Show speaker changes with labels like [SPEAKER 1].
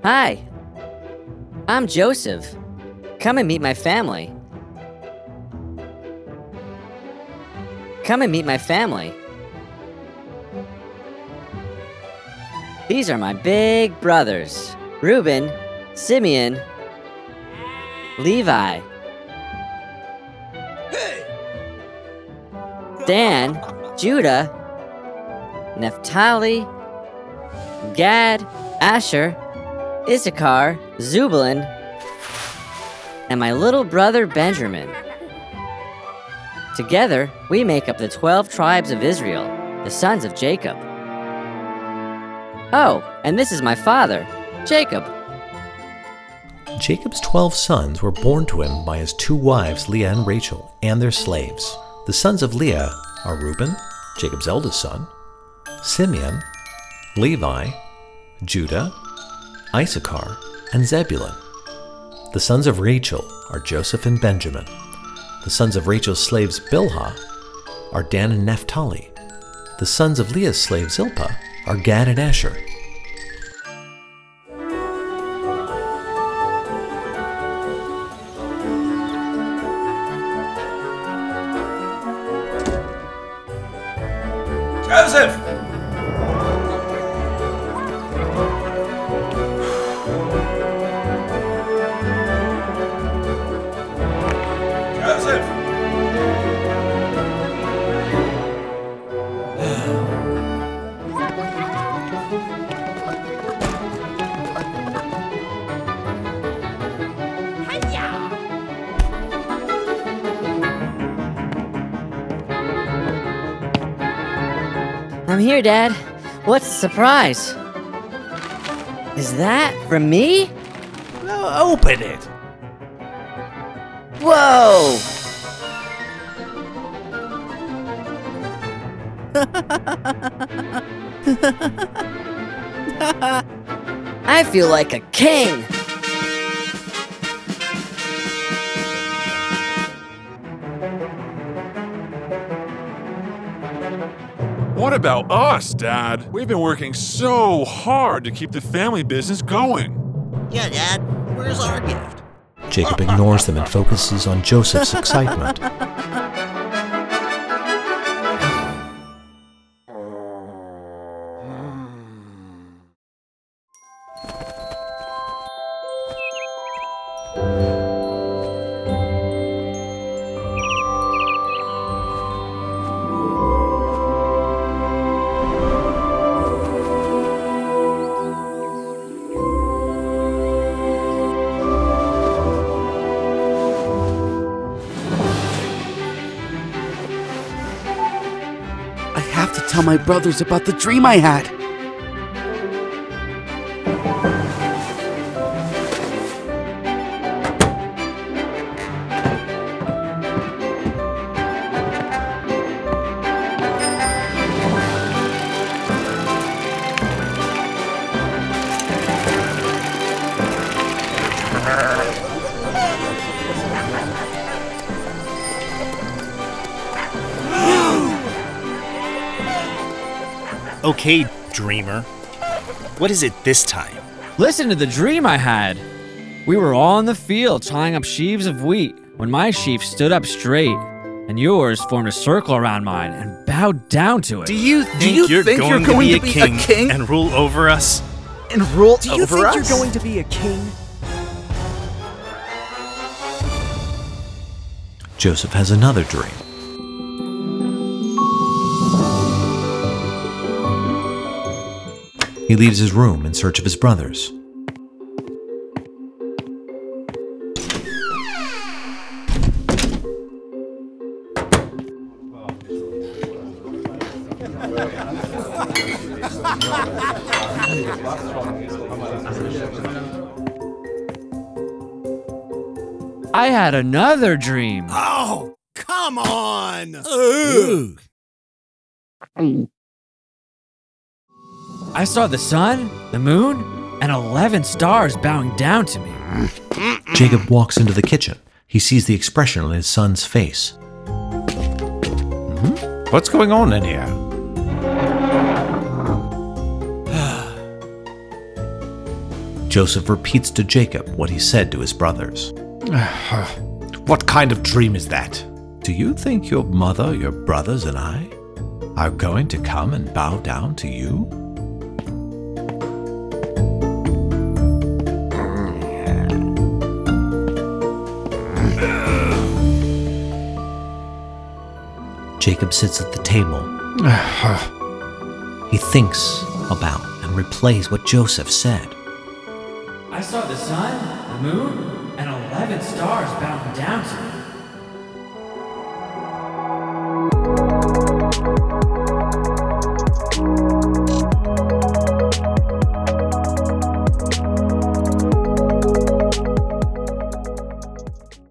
[SPEAKER 1] Hi, I'm Joseph. Come and meet my family. Come and meet my family. These are my big brothers, Reuben, Simeon, Levi, Dan, Judah, Naphtali, Gad, Asher, Issachar, Zebulun, and my little brother Benjamin. Together, we make up the 12 tribes of Israel, the sons of Jacob. Oh, and this is my father, Jacob.
[SPEAKER 2] Jacob's 12 sons were born to him by his 2 wives, Leah and Rachel, and their slaves. The sons of Leah are Reuben, Jacob's eldest son, Simeon, Levi, Judah, Issachar, and Zebulun. The sons of Rachel are Joseph and Benjamin. The sons of Rachel's slaves Bilhah are Dan and Naphtali. The sons of Leah's slave Zilpah are Gad and Asher.
[SPEAKER 3] Joseph! Joseph!
[SPEAKER 1] I'm here, Dad. What's the surprise? Is that from me?
[SPEAKER 3] Open it!
[SPEAKER 1] Whoa! I feel like a king!
[SPEAKER 4] What about us, Dad? We've been working so hard to keep the family business going.
[SPEAKER 5] Yeah, Dad, where's our gift?
[SPEAKER 2] Jacob ignores them and focuses on Joseph's excitement.
[SPEAKER 6] I have to tell my brothers about the dream I had.
[SPEAKER 7] Okay, dreamer. What is it this time?
[SPEAKER 8] Listen to the dream I had. We were all in the field tying up sheaves of wheat when my sheaf stood up straight, and yours formed a circle around mine and bowed down to it.
[SPEAKER 7] Do you think you're going to be a king and rule over us?
[SPEAKER 6] And rule
[SPEAKER 9] Do you
[SPEAKER 6] over
[SPEAKER 9] think
[SPEAKER 6] us?
[SPEAKER 9] you're going to be a king?
[SPEAKER 2] Joseph has another dream. He leaves his room in search of his brothers.
[SPEAKER 8] I had another dream.
[SPEAKER 7] Oh, come on!
[SPEAKER 8] I saw the sun, the moon, and 11 stars bowing down to me.
[SPEAKER 2] Jacob walks into the kitchen. He sees the expression on his son's face.
[SPEAKER 3] What's going on in here?
[SPEAKER 2] Joseph repeats to Jacob what he said to his brothers.
[SPEAKER 3] What kind of dream is that?
[SPEAKER 2] Do you think your mother, your brothers, and I are going to come and bow down to you? Jacob sits at the table. He thinks about and replays what Joseph said.
[SPEAKER 8] I saw the sun, the moon, and 11 stars bowing down to me.